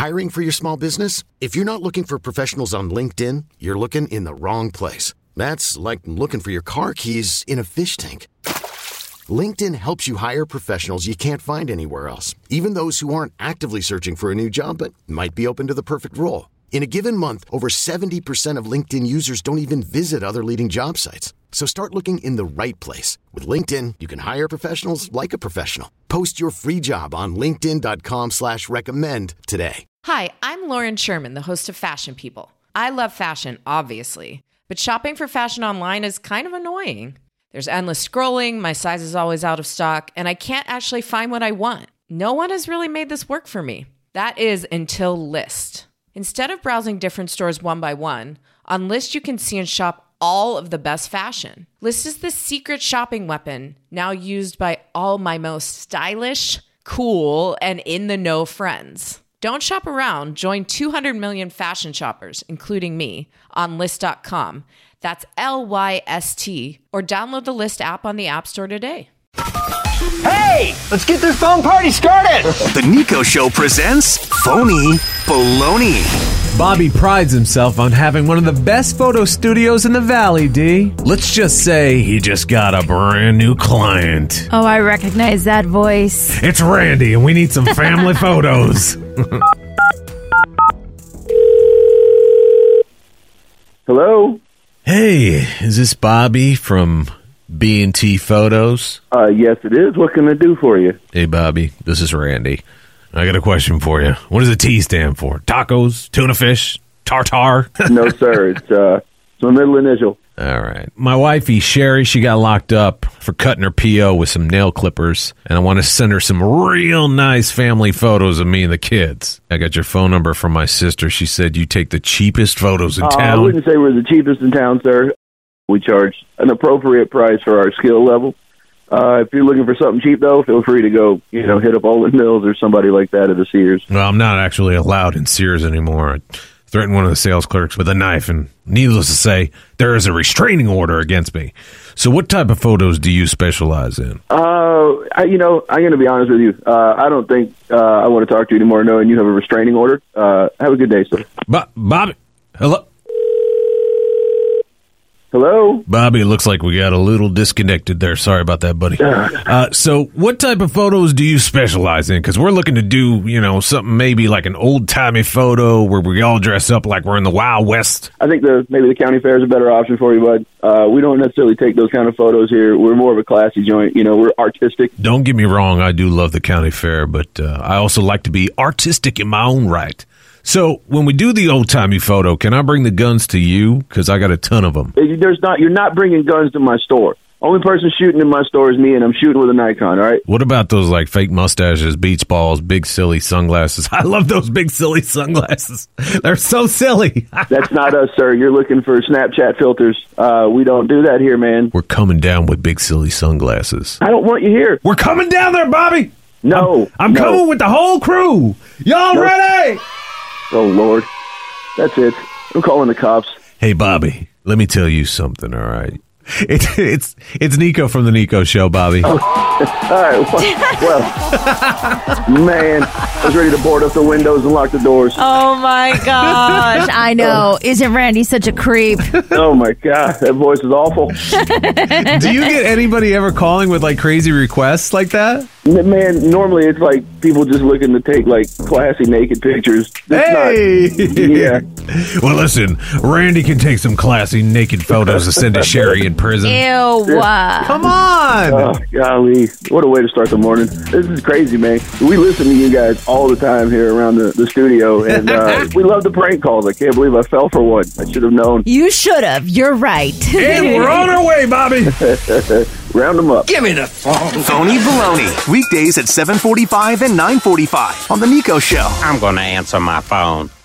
Hiring for your small business? If you're not looking for professionals on LinkedIn, you're looking in the wrong place. That's like looking for your car keys in a fish tank. LinkedIn helps you hire professionals you can't find anywhere else, even those who aren't actively searching for a new job but might be open to the perfect role. In a given month, over 70% of LinkedIn users don't even visit other leading job sites. So start looking in the right place. With LinkedIn, you can hire professionals like a professional. Post your free job on linkedin.com/recommend today. Hi, I'm Lauren Sherman, the host of Fashion People. I love fashion, obviously, but shopping for fashion online is kind of annoying. There's endless scrolling, my size is always out of stock, and I can't actually find what I want. No one has really made this work for me. That is until Lyst. Instead of browsing different stores one by one, on Lyst you can see and shop all of the best fashion. Lyst is the secret shopping weapon now used by all my most stylish, cool, and in-the-know friends. Don't shop around. Join 200 million fashion shoppers, including me, on Lyst.com. That's LYST. Or download the Lyst app on the App Store today. Hey, let's get this phone party started. The Nico Show presents Phony Baloney. Bobby prides himself on having one of the best photo studios in the Valley, D. Let's just say he just got a brand new client. Oh, I recognize that voice. It's Randy, and we need some family photos. Hello? Hey, is this Bobby from B&T Photos? Yes, it is. What can I do for you? Hey, Bobby, this is Randy. I got a question for you. What does the T stand for? Tacos? Tuna fish? Tartar? No, sir. It's my middle initial. All right. My wifey, Sherry, she got locked up for cutting her PO with some nail clippers, and I want to send her some real nice family photos of me and the kids. I got your phone number from my sister. She said you take the cheapest photos in town. I wouldn't say we're the cheapest in town, sir. We charge an appropriate price for our skill level. If you're looking for something cheap, though, feel free to go, hit up Olin Mills or somebody like that at the Sears. Well, I'm not actually allowed in Sears anymore. I threatened one of the sales clerks with a knife, and needless to say, there is a restraining order against me. So what type of photos do you specialize in? I'm going to be honest with you. I don't think I want to talk to you anymore knowing you have a restraining order. Have a good day, sir. Bobby, hello? Hello? Bobby, it looks like we got a little disconnected there. Sorry about that, buddy. So what type of photos do you specialize in? Because we're looking to do, something maybe like an old-timey photo where we all dress up like we're in the Wild West. I think maybe the county fair is a better option for you, bud. We don't necessarily take those kind of photos here. We're more of a classy joint. We're artistic. Don't get me wrong. I do love the county fair, but I also like to be artistic in my own right. So when we do the old-timey photo, can I bring the guns to you? Because I got a ton of them. You're not bringing guns to my store. Only person shooting in my store is me, and I'm shooting with a Nikon, all right? What about those, fake mustaches, beach balls, big silly sunglasses? I love those big silly sunglasses. They're so silly. That's not us, sir. You're looking for Snapchat filters. We don't do that here, man. We're coming down with big silly sunglasses. I don't want you here. We're coming down there, Bobby. No. I'm coming with the whole crew. Y'all ready? Oh, Lord. That's it. I'm calling the cops. Hey, Bobby, let me tell you something, all right? It's Nico from the Nico Show, Bobby. Oh, all right. Well, man, I was ready to board up the windows and lock the doors. Oh, my gosh. I know. Isn't Randy such a creep? Oh, my God. That voice is awful. Do you get anybody ever calling with, crazy requests like that? Man, normally it's people just looking to take classy naked pictures. Yeah. Well, listen, Randy can take some classy naked photos to send to Sherry in prison. Ew. Come on. Oh, golly. What a way to start the morning. This is crazy, man. We listen to you guys all the time here around the studio, and we love the prank calls. I can't believe I fell for one. I should have known. You should have. You're right. And we're on our way, Bobby. Round them up. Give me the phone. Phony Baloney. Weekdays at 7:45 and 9:45 on The Nico Show. I'm going to answer my phone.